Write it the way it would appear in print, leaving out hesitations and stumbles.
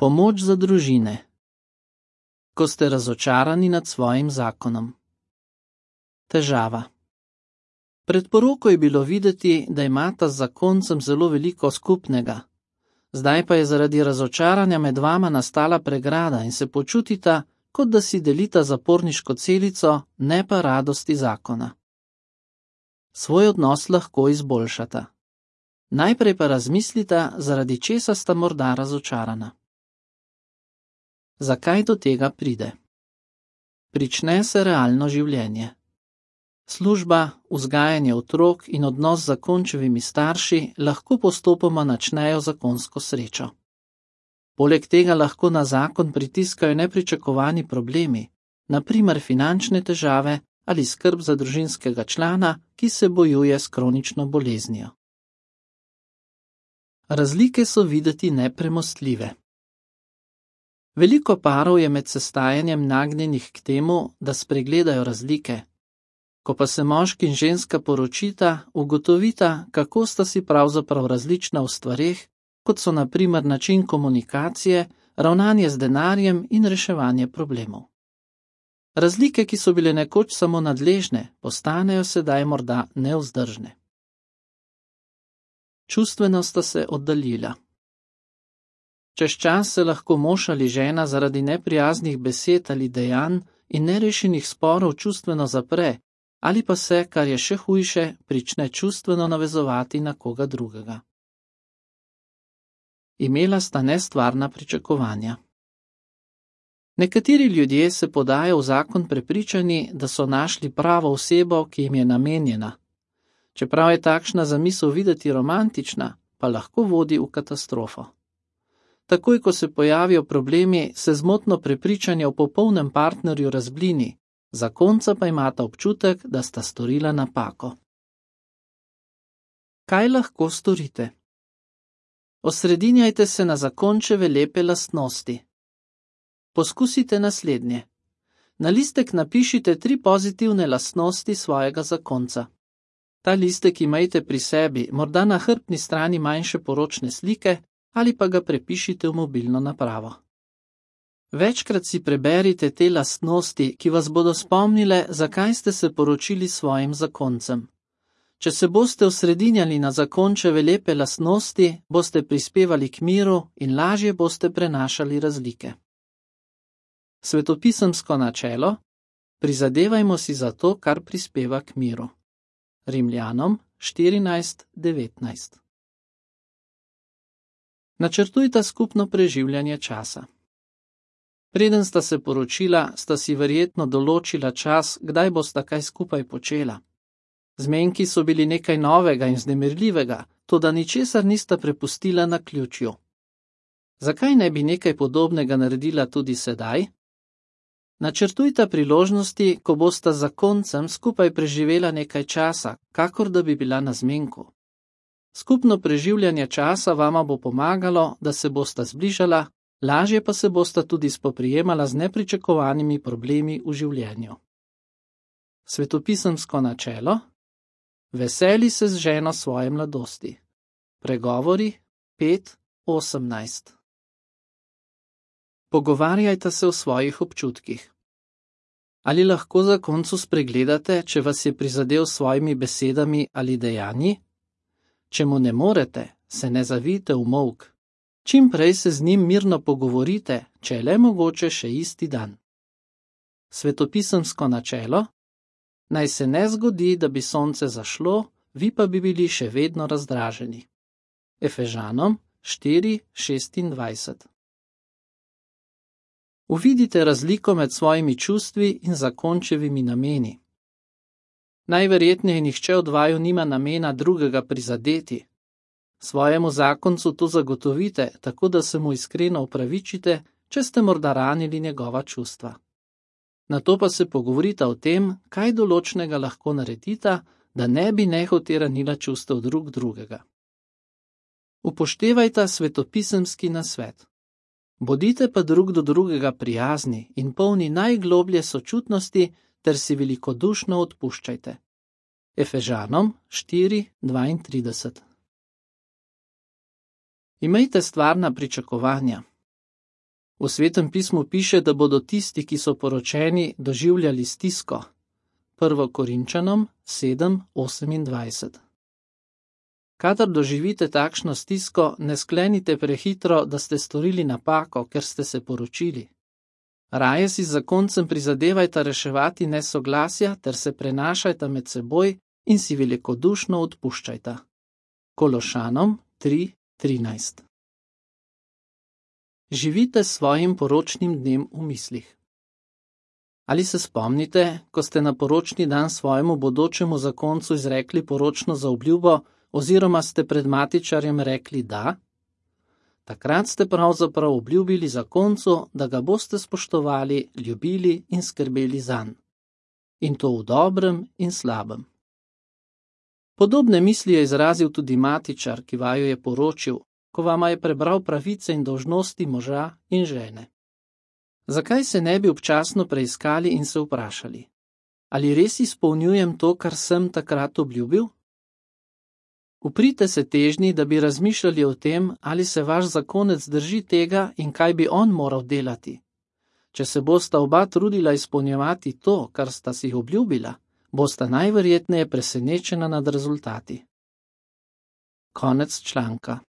Pomoč za družine. Ko ste razočarani nad svojim zakonom. Težava. Pred poroko je bilo videti, da imata z zakoncem zelo veliko skupnega. Zdaj pa je zaradi razočaranja med vama nastala pregrada in se počutita, kot da si delita zaporniško celico, ne pa radosti zakona. Svoj odnos lahko izboljšata. Najprej pa razmislita, zaradi česa sta morda razočarana. Zakaj do tega pride? Prične se realno življenje. Služba, vzgajanje otrok in odnos z zakončevimi starši lahko postopoma načnejo zakonsko srečo. Poleg tega lahko na zakon pritiskajo nepričakovani problemi, na primer finančne težave ali skrb za družinskega člana, ki se bojuje s kronično boleznijo. Razlike so videti nepremostljive. Veliko parov je med sestajanjem nagnjenih k temu, da spregledajo razlike. Ko pa se moški in ženska poročita, ugotovita, kako sta si pravzaprav različna v stvareh, kot so na primer način komunikacije, ravnanje z denarjem in reševanje problemov. Razlike, ki so bile nekoč samo nadležne, postanejo sedaj morda nevzdržne. Čustveno sta se oddaljila. Čez čas se lahko mož ali žena zaradi neprijaznih besed ali dejanj in nerešenih sporov čustveno zapre, ali pa se, kar je še hujše, prične čustveno navezovati na koga drugega. Imela sta nestvarna pričakovanja. Nekateri ljudje se podajo v zakon prepričani, da so našli pravo osebo, ki jim je namenjena. Čeprav je takšna zamisel videti romantična, pa lahko vodi v katastrofo. Takoj, ko se pojavijo problemi, se zmotno prepričanje o popolnem partnerju razblini, zakonca pa imata občutek, da sta storila napako. Kaj lahko storite? Osredinjajte se na zakončeve lepe lastnosti. Poskusite naslednje. Na listek napišite 3 pozitivne lastnosti svojega zakonca. Ta listek imejte pri sebi, morda na hrbtni strani manjše poročne slike, ali pa ga prepišite v mobilno napravo. Večkrat si preberite te lastnosti, ki vas bodo spomnile, zakaj ste se poročili s svojim zakoncem. Če se boste osredinjali na zakončeve lepe lastnosti, boste prispevali k miru in lažje boste prenašali razlike. Svetopisemsko načelo: prizadevajmo si za to, kar prispeva k miru. Rimljanom 14:19. Načrtujta skupno preživljanje časa. Preden sta se poročila, sta si verjetno določila čas, kdaj bosta kaj skupaj počela. Zmenki so bili nekaj novega in vznemirljivega, toda ničesar nista prepustila naključju. Zakaj ne bi nekaj podobnega naredila tudi sedaj? Načrtujta priložnosti, ko bosta z zakoncem skupaj preživela nekaj časa, kakor da bi bila na zmenku. Skupno preživljanje časa vama bo pomagalo, da se bosta zbližala, lažje pa se bosta tudi spoprijemala z nepričakovanimi problemi v življenju. Svetopisemsko načelo: veseli se z ženo svoje mladosti. Pregovori 5:18. Pogovarjajta se o svojih občutkih. Ali lahko zakoncu spregledate, če vas je prizadel s svojimi besedami ali dejanji? Če mu ne morete, se ne zavijte v molk. Čim prej se z njim mirno pogovorite, če je le mogoče še isti dan. Svetopisemsko načelo: naj se ne zgodi, da bi sonce zašlo, vi pa bi bili še vedno razdraženi. Efežanom 4:26. Uvidite razliko med svojimi čustvi in zakončevimi nameni. Najverjetneje nihče od vaju nima namena drugega prizadeti. Svojemu zakoncu to zagotovite, tako da se mu iskreno opravičite, če ste morda ranili njegova čustva. Nato pa se pogovorite o tem, kaj določnega lahko naredita, da ne bi nehote ranila čustev drugega. Upoštevajta svetopisemski nasvet. Bodite pa drug do drugega prijazni in polni najgloblje sočutnosti ter si velikodušno odpuščajte. Efežanom 4:32. Imejte stvarna pričakovanja. V Svetem pismu piše, da bodo tisti, ki so poročeni, doživljali stisko. 1. Korinčanom 7:28. Kadar doživite takšno stisko, ne sklenite prehitro, da ste storili napako, ker ste se poročili. Raje si z zakoncem prizadevajta reševati nesoglasja ter se prenašajta med seboj in si velikodušno odpuščajta. Kološanom 3:13. Živite s svojim poročnim dnem v mislih. Ali se spomnite, ko ste na poročni dan svojemu bodočemu zakoncu izrekli poročno zaobljubo oziroma ste pred matičarjem rekli da? Takrat ste pravzaprav obljubili zakoncu, da ga boste spoštovali, ljubili in skrbeli zanj. In to v dobrem in slabem. Podobne misli je izrazil tudi matičar, ki vaju je poročil, ko vama je prebral pravice in dolžnosti moža in žene. Zakaj se ne bi občasno preiskali in se vprašali, ali res izpolnjujem to, kar sem takrat obljubil? Uprite se težnji, da bi razmišljali o tem, ali se vaš zakonec drži tega in kaj bi on moral delati. Če se bosta oba trudila izpolnjevati to, kar sta si obljubila, bosta najverjetneje presenečena nad rezultati. Konec članka.